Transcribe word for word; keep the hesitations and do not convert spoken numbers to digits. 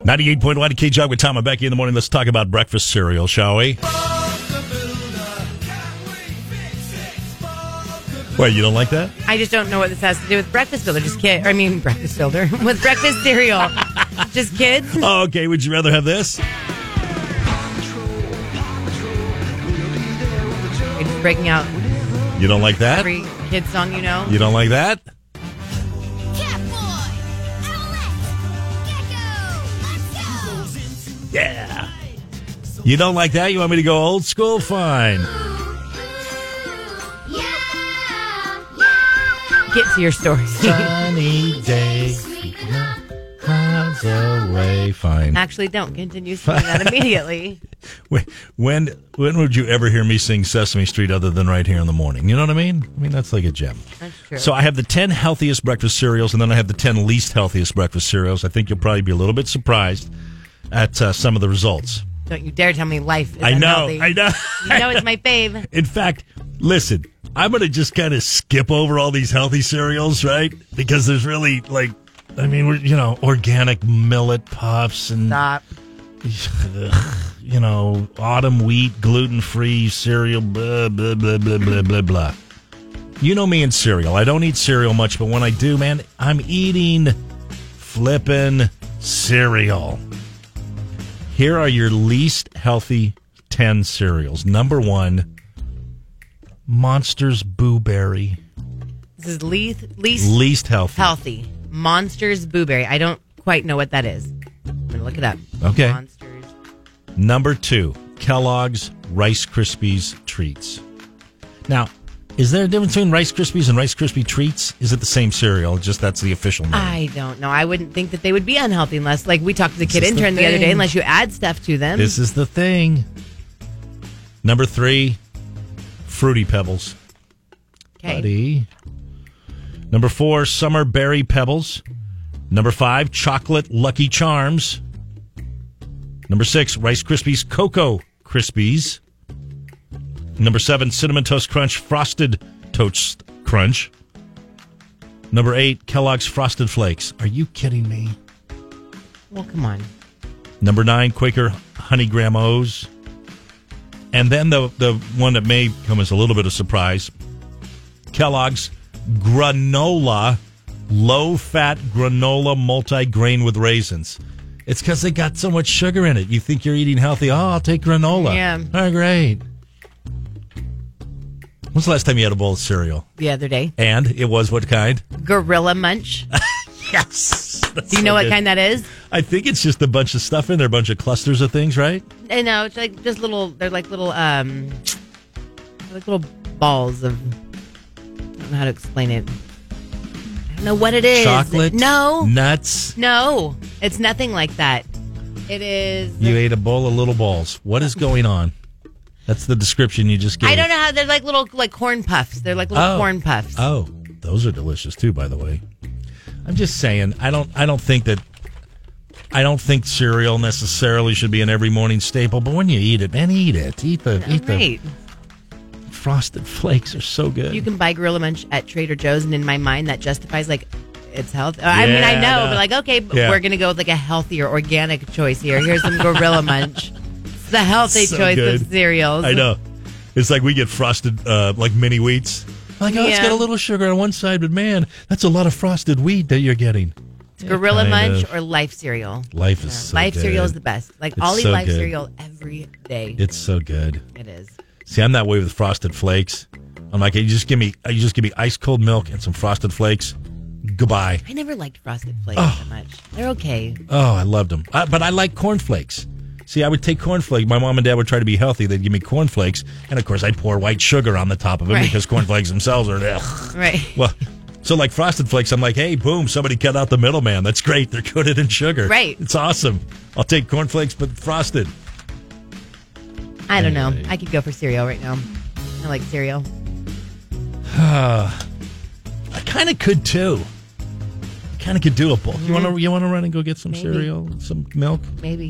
ninety-eight point one K-Jog with Tom and Becky in the morning. Let's talk about breakfast cereal, shall we? Wait, you don't like that? I just don't know what this has to do with breakfast builder. Just kid. I mean, breakfast builder with breakfast cereal. Just kids. Oh, okay. Would you rather have this? You're just breaking out You don't like that? every kid song you know. You don't like that? Yeah. You don't like that? You want me to go old school? Fine. Get to your story. Sunny day. Clouds away. Fine. Actually, don't continue singing that immediately. Wait, when when would you ever hear me sing Sesame Street other than right here in the morning? You know what I mean? I mean, that's like a gem. That's true. So I have the ten healthiest breakfast cereals, and then I have the ten least healthiest breakfast cereals. I think you'll probably be a little bit surprised at uh, some of the results. Don't you dare tell me life is I know, unhealthy. I know. You know it's my fave. In fact, listen, I'm going to just kind of skip over all these healthy cereals, right? Because there's really, like, I mean, we're, you know, organic millet puffs and, Stop. you know, autumn wheat, gluten-free cereal, blah, blah, blah, blah, blah, blah, blah. You know me and cereal. I don't eat cereal much, but when I do, man, I'm eating flippin' cereal. Here are your least healthy ten cereals. Number one, Monsters Boo Berry. This is least least Least healthy. healthy. Monsters Boo Berry. I don't quite know what that is. I'm gonna look it up. Okay. Monsters. Number two, Kellogg's Rice Krispies Treats. Now, is there a difference between Rice Krispies and Rice Krispie Treats? Is it the same cereal? Just that's the official name. I don't know. I wouldn't think that they would be unhealthy unless, like we talked to the This kid is the intern the, other thing. day, unless you add stuff to them. This is the thing. Number three, Fruity Pebbles. Okay. Buddy. Number four, Summer Berry Pebbles. Number five, Chocolate Lucky Charms. Number six, Rice Krispies Cocoa Krispies. Number seven, Cinnamon Toast Crunch Frosted Toast Crunch. Number eight, Kellogg's Frosted Flakes. Are you kidding me? Well, come on. Number nine, Quaker Honey Graham O's. And then the, the one that may come as a little bit of surprise, Kellogg's Granola, low-fat granola multi-grain with raisins. It's because they got so much sugar in it. You think you're eating healthy. Oh, I'll take granola. Yeah. Oh, great. When's the last time you had a bowl of cereal? The other day. And it was what kind? Gorilla Munch. Yes. That's Do you so know what good. kind that is? I think it's just a bunch of stuff in there, a bunch of clusters of things, right? I know. It's like just little, they're like little, um, they're like little balls of, I don't know how to explain it. I don't know what it is. Chocolate? No. Nuts? No. It's nothing like that. It is. You ate a bowl of little balls. What is going on? That's the description you just gave. I don't know how they're like little like corn puffs. They're like little Oh. corn puffs. Oh, those are delicious too, by the way. I'm just saying, I don't I don't think that I don't think cereal necessarily should be an every morning staple, but when you eat it, man, eat it. Eat the eat Right. the Frosted Flakes are so good. You can buy Gorilla Munch at Trader Joe's, and in my mind, that justifies like it's health. I mean, I Yeah, know, no. but like, okay, but Yeah. we're gonna go with like a healthier, organic choice here. Here's some Gorilla Munch. It's the healthy So choice good. of cereals. I know. It's like we get frosted uh, like mini wheats. Like, oh, it's Yeah. got a little sugar on one side, but man, that's a lot of frosted wheat that you're getting. Gorilla Kind Munch of. or Life cereal. Life is so Life good. cereal is the best. Like, It's I'll eat so Life good. cereal every day. It's so good. It is. See, I'm that way with Frosted Flakes. I'm like, you just give me, you just give me ice cold milk and some Frosted Flakes. Goodbye. I never liked Frosted Flakes Oh. that much. They're okay. Oh, I loved them. Uh, but I like cornflakes. See, I would take cornflakes. My mom and dad would try to be healthy. They'd give me cornflakes, and of course, I'd pour white sugar on the top of it Right. because cornflakes themselves are. Ugh. Right. Well, so like Frosted Flakes, I'm like, hey, boom, somebody cut out the middleman. That's great. They're coated in sugar. Right. It's awesome. I'll take cornflakes, but frosted. I don't Anyway. know. I could go for cereal right now. I like cereal. I kind of could too. I kind of could do a bowl. You want to? You want to run and go get some Maybe. cereal, some milk? Maybe.